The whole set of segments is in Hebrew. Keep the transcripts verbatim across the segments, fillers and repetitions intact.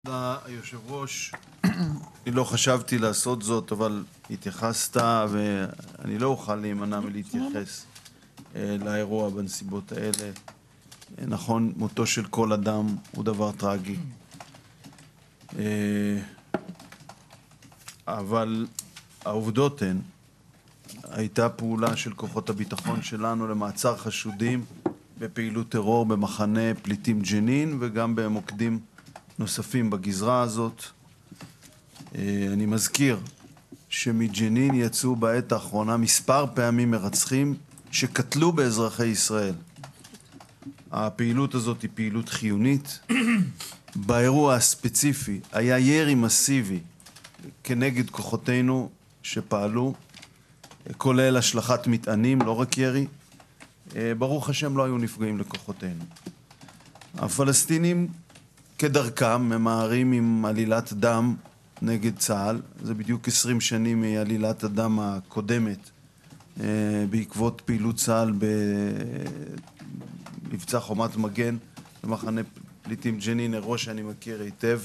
היושב ראש, אני לא חשבתי לעשות זאת, אבל התייחסת ואני לא אוכל להימנע מלהתייחס לאירוע בנסיבות האלה. נכון, מותו של כל אדם הוא דבר טרגי, אבל העובדות הן, הייתה פעולה של כוחות הביטחון שלנו למעצר חשודים בפעילות טרור במחנה פליטים ג'נין וגם במוקדים נוספים בגזרה הזאת. אני מזכיר שמג'נין יצאו בעת האחרונה מספר פעמים מרצחים שקטלו באזרחי ישראל. הפעילות הזאת היא פעילות חיונית. באירוע הספציפי היה ירי מסיבי כנגד כוחותינו שפעלו, כולל השלכת מטענים, לא רק ירי. ברוך השם לא היו נפגעים לכוחותינו. הפלסטינים כדרכם ממהרים עם עלילת דם נגד צה"ל. זה בדיוק עשרים שנים מעלילת הדם הקודמת בעקבות פעילות צה"ל במבצע חומת מגן במחנה פליטים ג'נין, אירוע שאני מכיר היטב.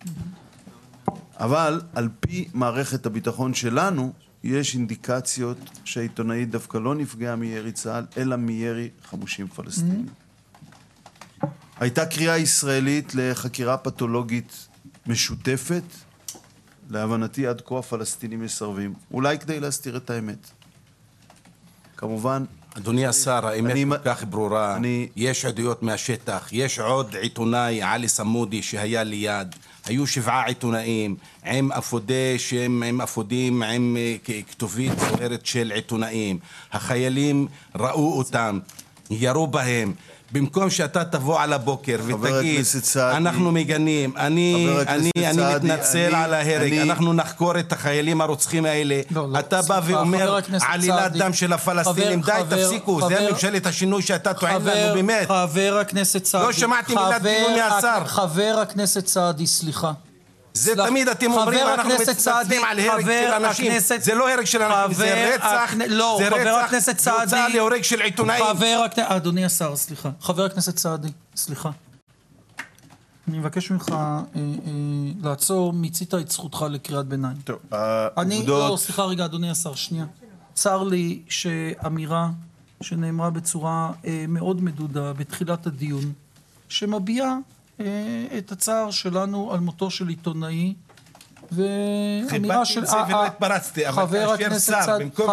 אבל על פי מערכת הביטחון שלנו יש אינדיקציות שהעיתונאית דווקא לא נפגעה מירי צה"ל אלא מירי חמושים פלסטינים. הייתה קריאה ישראלית לחקירה פתולוגית משותפת. להבנתי עד כה הפלסטינים מסרבים, אולי כדי להסתיר את האמת. כמובן, אדוני השר, האמת אני, כל כך ברורה. אני, יש עדויות מהשטח, יש עוד עיתונאי עלי סמודי שהיה ליד, היו שבעה עיתונאים עם אפודי שהם עם אפודים עם כתובית זוהרת של עיתונאים. החיילים ראו אותם, ירו בהם. במקום שאתה תבוא על הבוקר ותגיד אנחנו מגנים, אני אני אני מתנצל על ההרג, אנחנו נחקור את החיילים הרוצחים האלה, אתה בא ואומר עלילת דם של הפלסטינים, די תפסיקו, זה ממשלת השינוי שאתה טוען לנו באמת. חבר הכנסת סעדי, לא שמעתי מילת גינוי מהשר. חבר הכנסת סעדי, סליחה. זה תמיד אתם אומרים אנחנו מצטטים על הרג של אנשים, זה לא הרג של אנשים, זה רצח, זה רצח, זה הוצאה להורג של עיתונאים. אדוני השר, סליחה. חבר הכנסת סעדי, סליחה. אני מבקש ממך לעצור, מיצית את זכותך לקריאת ביניים. טוב, אני, העובדות... לא, סליחה רגע, אדוני השר, שנייה. צר לי שאמירה שנאמרה בצורה מאוד מדודה בתחילת הדיון, שמביעה את הצער שלנו על מותו של עיתונאי ואמירה של התפרצתי, אבל חבר הכנסת סעדי,